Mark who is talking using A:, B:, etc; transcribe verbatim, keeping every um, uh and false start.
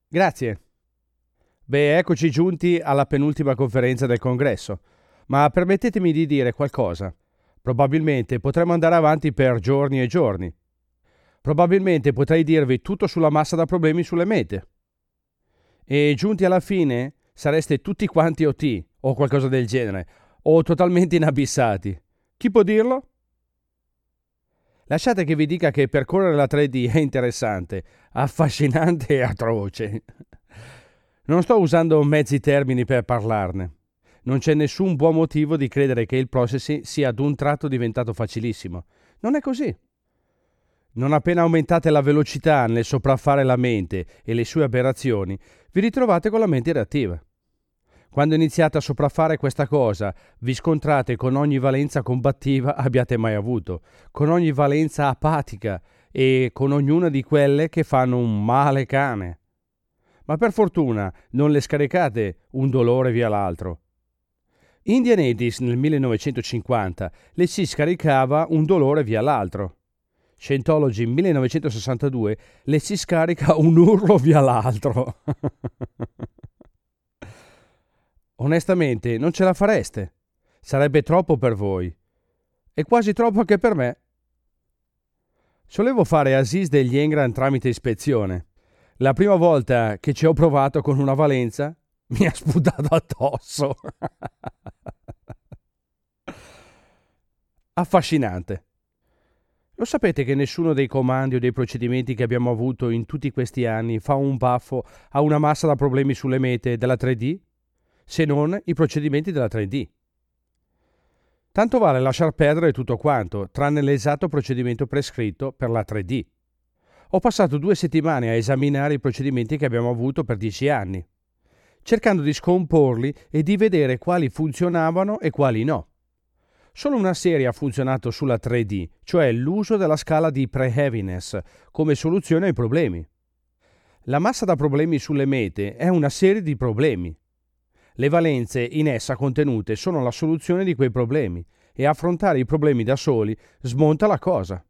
A: Grazie. Beh, eccoci giunti alla penultima conferenza del congresso, ma permettetemi di dire qualcosa. Probabilmente potremmo andare avanti per giorni e giorni. Probabilmente potrei dirvi tutto sulla massa da problemi sulle mete. E giunti alla fine sareste tutti quanti O T o qualcosa del genere, o totalmente inabissati. Chi può dirlo? Lasciate che vi dica che percorrere la tre D è interessante, affascinante e atroce. Non sto usando mezzi termini per parlarne. Non c'è nessun buon motivo di credere che il processing sia ad un tratto diventato facilissimo. Non è così. Non appena aumentate la velocità nel sopraffare la mente e le sue aberrazioni, vi ritrovate con la mente reattiva. Quando iniziate a sopraffare questa cosa, vi scontrate con ogni valenza combattiva abbiate mai avuto, con ogni valenza apatica e con ognuna di quelle che fanno un male cane. Ma per fortuna non le scaricate un dolore via l'altro. Indian Hades nel millenovecentocinquanta le si scaricava un dolore via l'altro. Scientology millenovecentosessantadue le si scarica un urlo via l'altro. Onestamente non ce la fareste. Sarebbe troppo per voi. E quasi troppo anche per me. Solevo fare Aziz degli Engram tramite ispezione. La prima volta che ci ho provato con una valenza mi ha sputato addosso. Affascinante. Lo sapete che nessuno dei comandi o dei procedimenti che abbiamo avuto in tutti questi anni fa un baffo a una massa da problemi sulle mete della tre D? Se non i procedimenti della tre D. Tanto vale lasciar perdere tutto quanto, tranne l'esatto procedimento prescritto per la tre D. Ho passato due settimane a esaminare i procedimenti che abbiamo avuto per dieci anni, cercando di scomporli e di vedere quali funzionavano e quali no. Solo una serie ha funzionato sulla tre D, cioè l'uso della scala di pre-heaviness come soluzione ai problemi. La massa da problemi sulle mete è una serie di problemi. Le valenze in essa contenute sono la soluzione di quei problemi e affrontare i problemi da soli smonta la cosa.